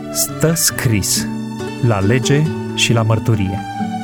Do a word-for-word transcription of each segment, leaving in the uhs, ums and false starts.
Stă scris la lege și la mărturie.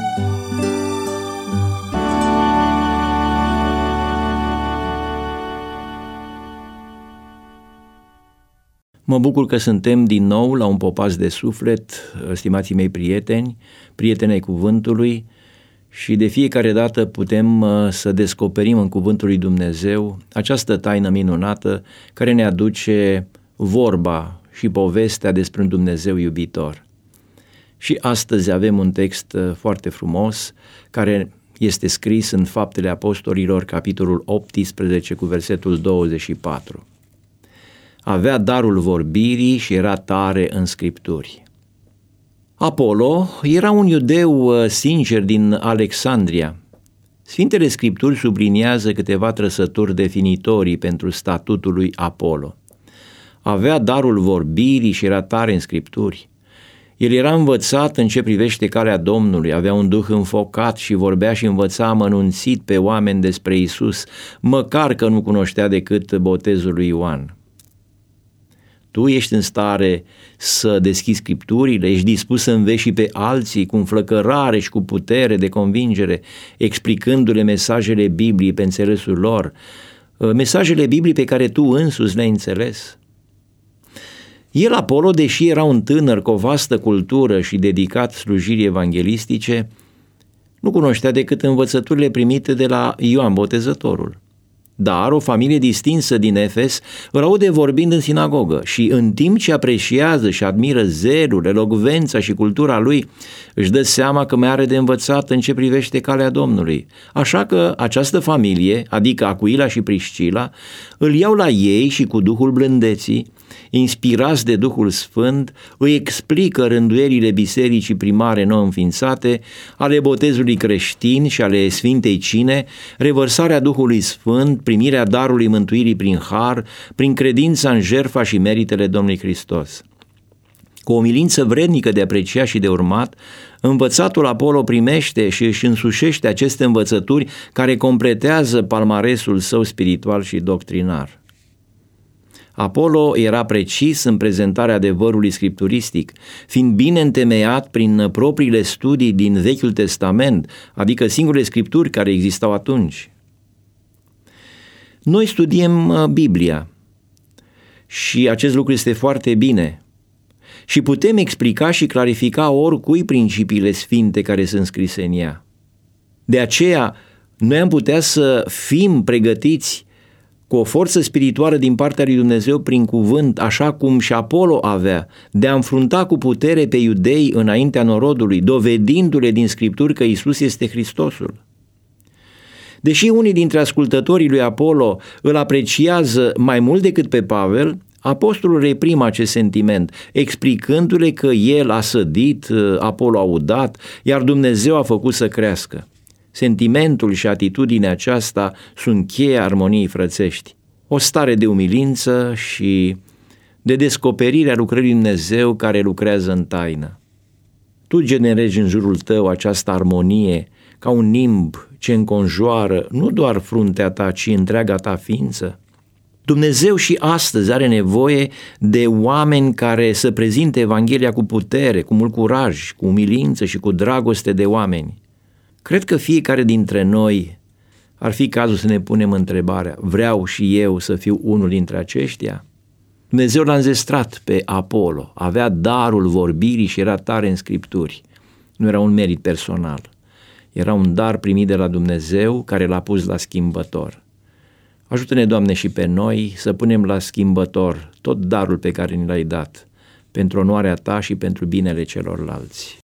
Mă bucur că suntem din nou la un popas de suflet, stimații mei prieteni, prietenei cuvântului, și de fiecare dată putem să descoperim în cuvântul lui Dumnezeu această taină minunată care ne aduce vorba și povestea despre un Dumnezeu iubitor. Și astăzi avem un text foarte frumos care este scris în Faptele Apostolilor, capitolul optsprezece, cu versetul douăzeci și patru. Avea darul vorbirii și era tare în Scripturi. Apolo era un iudeu sincer din Alexandria. Sfintele Scripturi subliniază câteva trăsături definitorii pentru statutul lui Apolo. Avea darul vorbirii și era tare în Scripturi. El era învățat în ce privește calea Domnului, avea un duh înfocat și vorbea și învăța amănunțit pe oameni despre Iisus, măcar că nu cunoștea decât botezul lui Ioan. Tu ești în stare să deschizi Scripturile, ești dispus să înveți și pe alții cu înflăcărare și cu putere de convingere, explicându-le mesajele Bibliei pe înțelesul lor, mesajele Bibliei pe care tu însuți le-ai înțeles. El, Apolo, deși era un tânăr cu o vastă cultură și dedicat slujirii evanghelistice, nu cunoștea decât învățăturile primite de la Ioan Botezătorul. Dar o familie distinsă din Efes îl aude vorbind în sinagogă și în timp ce apreciază și admiră zelul, elocvența și cultura lui, își dă seama că mai are de învățat în ce privește calea Domnului. Așa că această familie, adică Acuila și Priscila, îl iau la ei și cu Duhul blândeții, inspirați de Duhul Sfânt, îi explică rânduierile bisericii primare nou înființate, ale botezului creștin și ale Sfintei Cine, revărsarea Duhului Sfânt, primirea darului mântuirii prin har, prin credința în jertfa și meritele Domnului Hristos. Cu o milință vrednică de apreciat și de urmat, învățatul Apolo primește și își însușește aceste învățături care completează palmaresul său spiritual și doctrinar. Apolo era precis în prezentarea adevărului scripturistic, fiind bine întemeiat prin propriile studii din Vechiul Testament, adică singurele scripturi care existau atunci. Noi studiem Biblia și acest lucru este foarte bine și putem explica și clarifica oricui principiile sfinte care sunt scrise în ea. De aceea, noi am putea să fim pregătiți cu o forță spirituală din partea lui Dumnezeu prin cuvânt, așa cum și Apolo avea, de a înfrunta cu putere pe iudei înaintea norodului, dovedindu-le din Scripturi că Iisus este Hristosul. Deși unii dintre ascultătorii lui Apolo îl apreciază mai mult decât pe Pavel, apostolul reprimă acest sentiment, explicându-le că el a sădit, Apolo a udat, iar Dumnezeu a făcut să crească. Sentimentul și atitudinea aceasta sunt cheia armoniei frățești, o stare de umilință și de descoperire a lucrării Dumnezeu care lucrează în taină. Tu generezi în jurul tău această armonie ca un nimb ce înconjoară nu doar fruntea ta, ci întreaga ta ființă. Dumnezeu și astăzi are nevoie de oameni care să prezinte Evanghelia cu putere, cu mult curaj, cu umilință și cu dragoste de oameni. Cred că fiecare dintre noi ar fi cazul să ne punem întrebarea, vreau și eu să fiu unul dintre aceștia? Dumnezeu l-a înzestrat pe Apolo, avea darul vorbirii și era tare în Scripturi. Nu era un merit personal, era un dar primit de la Dumnezeu care l-a pus la schimbător. Ajută-ne, Doamne, și pe noi să punem la schimbător tot darul pe care ni l-ai dat, pentru onoarea Ta și pentru binele celorlalți.